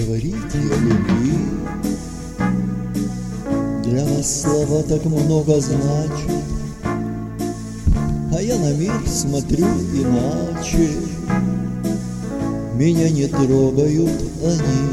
говорите о любви. Для вас слова так много значат, а я на мир смотрю иначе. Меня не трогают они.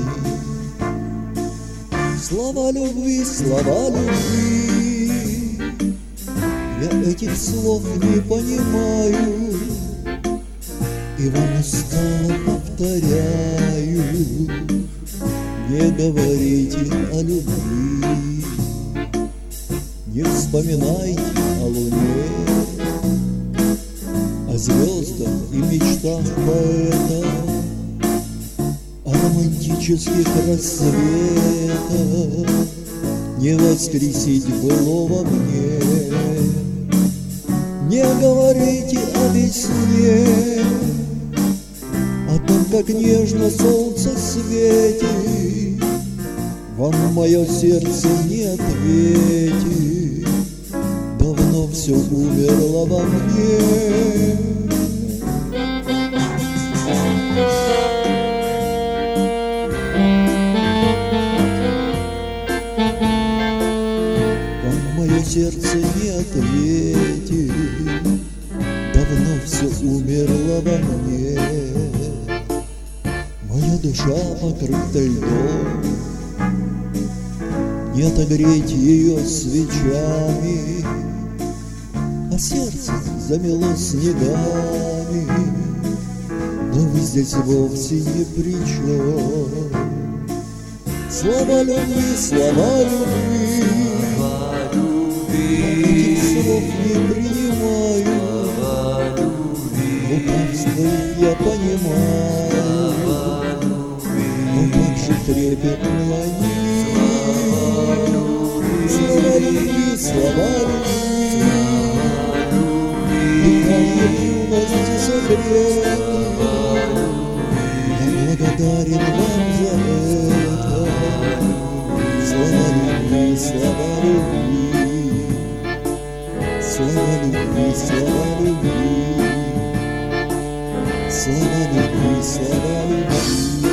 Слова любви, слова любви. Я этих слов не понимаю, и вам устало повторяю: не говорите о любви, не вспоминайте о луне, о звездах и мечтах поэта, о романтических рассветах. Не воскресить былого мне, не говорите о весне, о том, как нежно солнце светит. Вам мое сердце не ответит, давно все умерло во мне. Вам мое сердце не ответит, давно все умерло во мне. Моя душа покрыта льдом, не отогреть ее свечами, а сердце замело снегами. Но вы здесь вовсе ни при чем. Слова любви, слова любви, этих слов не принимаю. Лукавство их я понимаю, но как же трепетно они. Слова любви, слова любви, дыхание юности согрето. Я благодарен вам за это. Слова любви, слова любви, слова любви, слова любви, слова любви, слова любви.